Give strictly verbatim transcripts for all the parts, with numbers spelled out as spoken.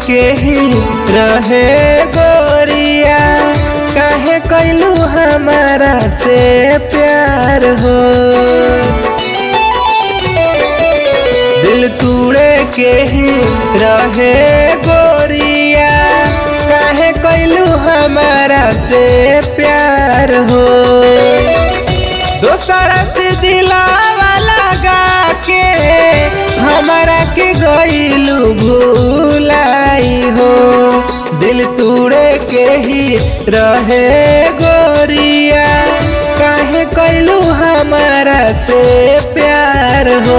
के ही रहे गोरिया, काहे कैलू हमारा से प्यार हो। दिल तोड़े के ही रहे गोरिया, काहे कैलू हमारा से प्यार हो। दोसरा से दिलावा लगा के हमारा के गइलू भूलाई हो। दिल तोड़े के ही रहे गोरिया, काहे कैलू हमारा से प्यार हो।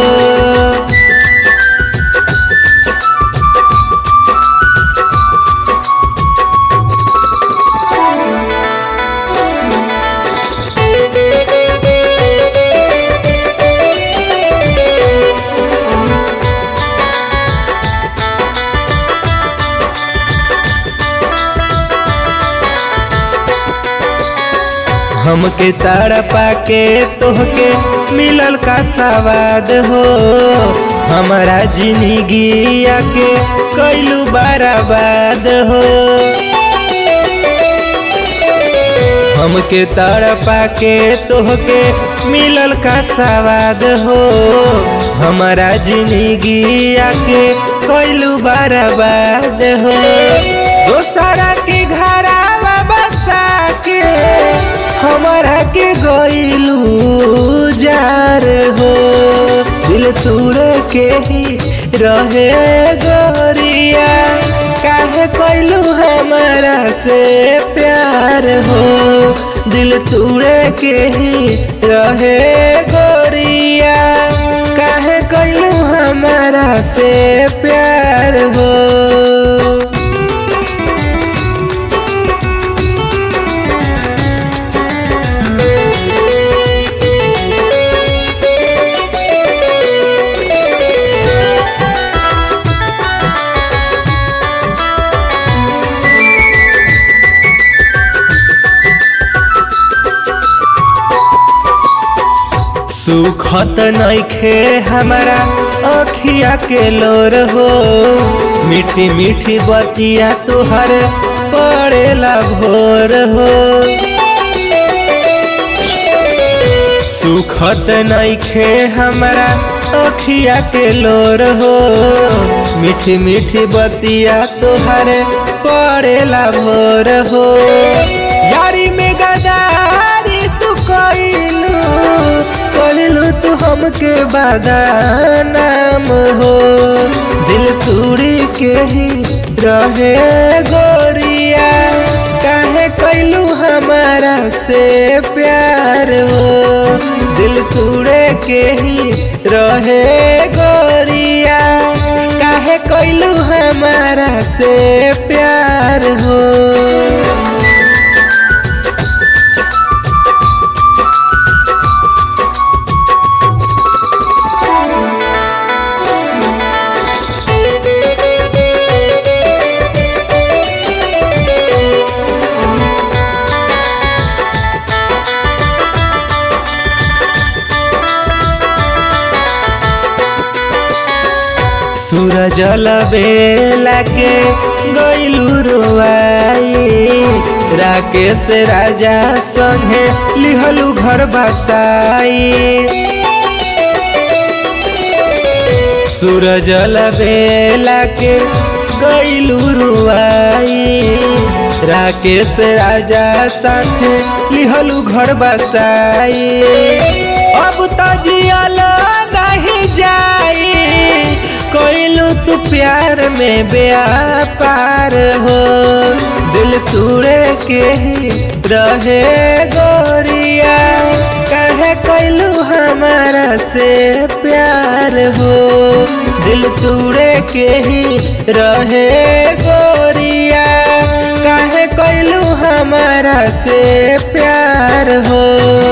हमके तड़पा के तोहके मिलल का सवाद हो, हमारा जिंदगी के कैलू बर्बाद हो। हमके तड़पा के तोहके मिलल का सवाद हो, हमारा जिंदगी के कैलू बर्बाद हो। दोसरा के घरावा बसा के हमारा के गइलू जार हो। दिल तोड़े के ही रहे गोरिया, काहे कैलू हमारा से प्यार हो। दिल तोड़े के ही रहे गोरिया, काहे कैलू हमारा से प्यार हो। सुखत नइखे हमारा अखिया के लोर हो, मीठी मीठी बतिया तुहर पड़ेला भोर हो। सुखत नइखे हमारा अखिया के लोर हो, मीठी मीठी बतिया तुहर पड़ेला भोर हो। यारी में गदारी तू कइलू, कइलू तू हमके बदनाम हो। दिल तोड़ी के ही रहे गोरिया, काहे कैलू हमारा से प्यार हो। दिल तोड़े के ही रहे गोरिया, काहे कैलू हमारा से प्यार हो। सूरज बेला के गइलू रोआई, राकेश राजा संगे लिहलू घर बसाई। सूरज बेला के गइलू रोआई, राकेश राजा साथे लिहलू घर बसाई। अब तो जियल नहीं जाई, कैलू तू प्यार में व्यापार हो। दिल तोड़े के ही रहे गोरिया, काहे कैलू हमारा से प्यार हो। दिल तोड़े के ही रहे गोरिया, काहे कैलू हमारा से प्यार हो।